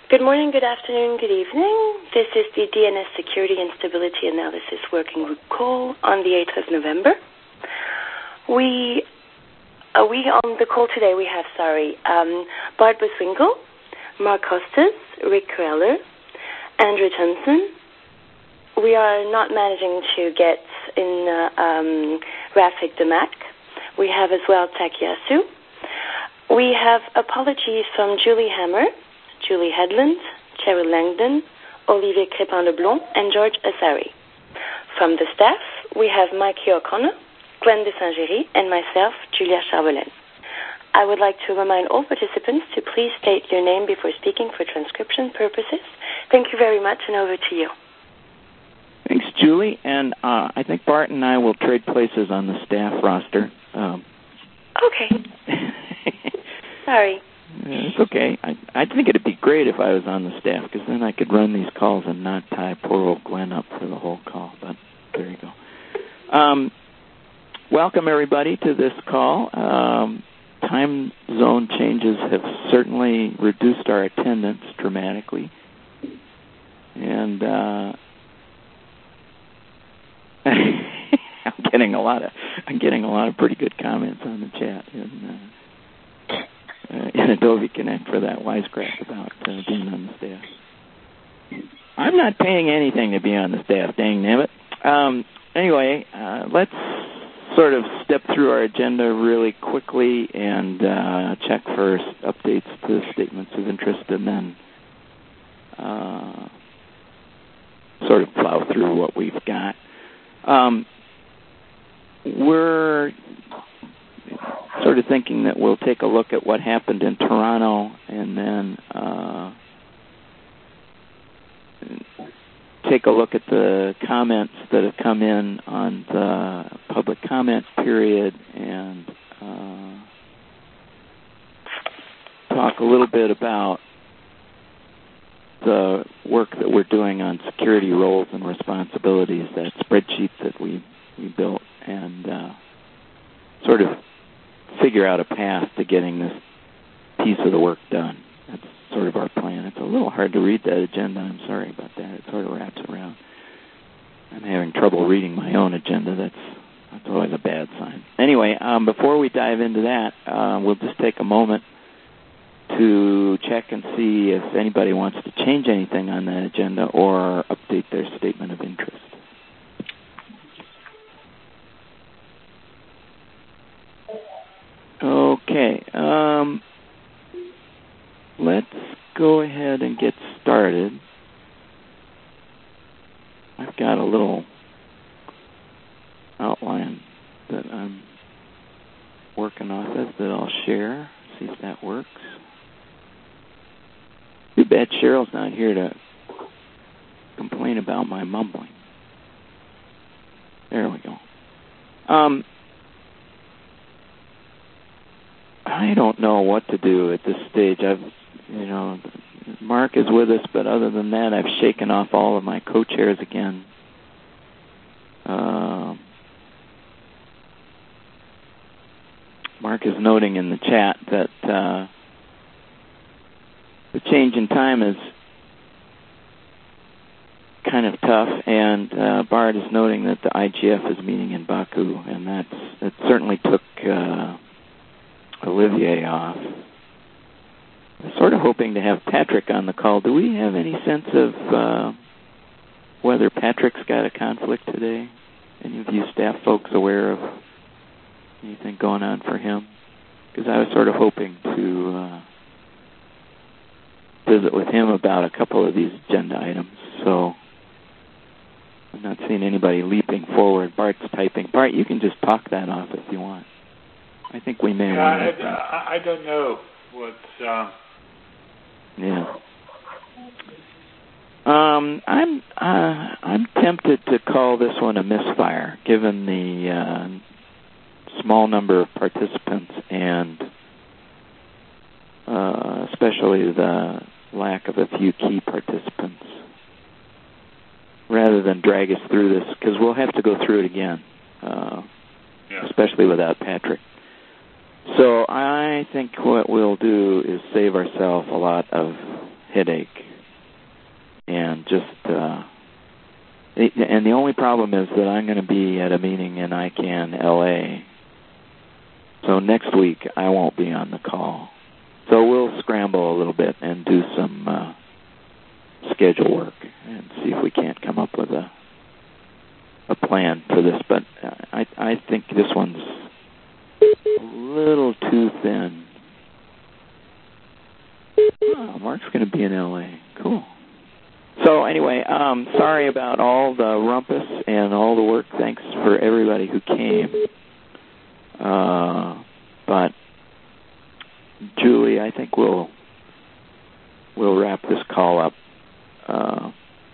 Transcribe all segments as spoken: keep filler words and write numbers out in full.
Good morning, good afternoon, good evening. This is the D N S Security and Stability Analysis Working Group call on the eighth of November. We, uh, we on the call today, we have, sorry, um, Bart Buswinkle, Mark Costas, Rick Kreller, Andrew Johnson. We are not managing to get in uh, um, Rafik Demak. We have as well Takiyasu. We have apologies from Julie Hammer, Julie Headland, Cheryl Langdon, Olivier Crépin-Leblond, and George Asari. From the staff, we have Mikey O'Connor, Glenn de Saint-Géry, and myself, Julia Charbelaine. I would like to remind all participants to please state your name before speaking for transcription purposes. Thank you very much, and over to you. Thanks, Julie. And uh, I think Bart and I will trade places on the staff roster. Um, okay. Sorry. It's okay. I, I think it'd be great if I was on the staff, because then I could run these calls and not tie poor old Glenn up for the whole call. But there you go. Um, welcome, everybody, to this call. Um, time zone changes have certainly reduced our attendance dramatically. And uh, I'm getting a lot of I'm getting a lot of pretty good comments on the chat. And, uh, Uh, in Adobe Connect for that wisecrack about uh, being on the staff. I'm not paying anything to be on the staff, dang nabbit. Um, anyway, uh, let's sort of step through our agenda really quickly and uh, check for updates to statements of interest, and then uh, sort of plow through what we've got. Um, we're sort of thinking that we'll take a look at what happened in Toronto and then uh, take a look at the comments that have come in on the public comment period and uh, talk a little bit about the work that we're doing on security roles and responsibilities, that spreadsheet that we, we built, and uh, sort of figure out a path to getting this piece of the work done. That's sort of our plan. It's a little hard to read that agenda. I'm sorry about that. It sort of wraps around. I'm having trouble reading my own agenda. That's that's always a bad sign. Anyway, um, before we dive into that, uh, we'll just take a moment to check and see if anybody wants to change anything on that agenda or update their statement of interest. Okay, um, let's go ahead and get started. I've got a little outline that I'm working off of that I'll share, see if that works. Too bad Cheryl's not here to complain about my mumbling. There we go. Um, I don't know what to do at this stage. I've, you know, Mark is with us, but other than that, I've shaken off all of my co-chairs again. Uh, Mark is noting in the chat that uh, the change in time is kind of tough, and uh, Bart is noting that the I G F is meeting in Baku, and that's it certainly took Uh, Olivier off. I'm sort of hoping to have Patrick on the call. Do we have any sense of uh, whether Patrick's got a conflict today? Any of you staff folks aware of anything going on for him? Because I was sort of hoping to uh, visit with him about a couple of these agenda items. So I'm not seeing anybody leaping forward. Bart's typing. Bart, you can just talk that off if you want. I think we may. Yeah, I, I, I don't know what. Uh... Yeah. Um, I'm uh, I'm tempted to call this one a misfire, given the uh, small number of participants and uh, especially the lack of a few key participants. Rather than drag us through this, because we'll have to go through it again, uh, yeah. especially without Patrick. So I think what we'll do is save ourselves a lot of headache, and just, uh, it, and the only problem is that I'm going to be at a meeting in I CANN L A, so next week I won't be on the call. So we'll scramble a little bit and do some uh, schedule work and see if we can't come up with a a plan for this. But I I think this one's a little too thin. Oh, Mark's going to be in L A. Cool. So anyway, um, sorry about all the rumpus and all the work. Thanks for everybody who came. Uh, but Julie, I think we'll we'll wrap this call up. Uh,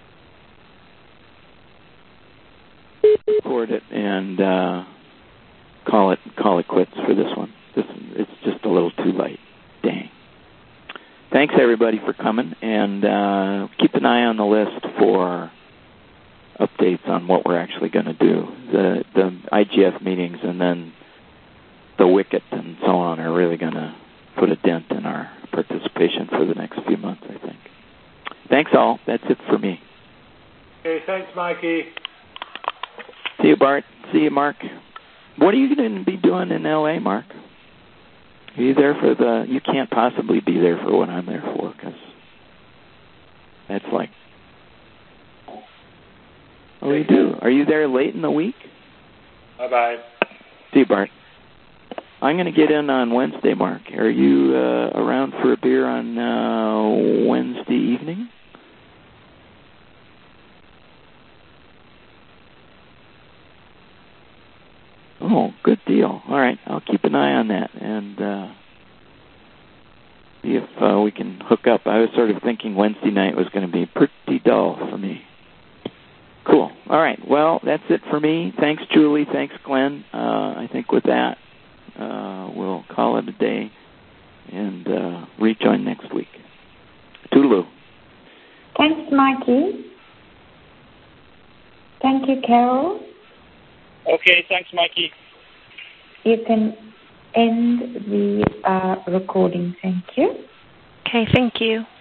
record it and uh, call it call it quits for this one. This it's just a little too late. Dang. Thanks everybody for coming, and uh, keep an eye on the list for updates on what we're actually going to do. The the I G F meetings and then the Wicket and so on are really going to put a dent in our participation for the next few months, I think. Thanks all. That's it for me. Okay, thanks, Mikey. See you, Bart. See you, Mark. What are you going to be doing in L A, Mark? Are you there for the... You can't possibly be there for what I'm there for, because that's like... Oh, you do. Are you there late in the week? Bye-bye. See you, Bart. I'm going to get in on Wednesday, Mark. Are you uh, around for a beer on uh, Wednesday evening? Oh, good deal. All right, I'll keep an eye on that and uh, see if uh, we can hook up. I was sort of thinking Wednesday night was going to be pretty dull for me. Cool. All right, well, that's it for me. Thanks, Julie. Thanks, Glenn. Uh, I think with that, uh, we'll call it a day and uh, rejoin next week. Toodaloo. Thanks, Mikey. Thank you, Carol. Okay, thanks, Mikey. You can end the uh, recording. Thank you. Okay, thank you.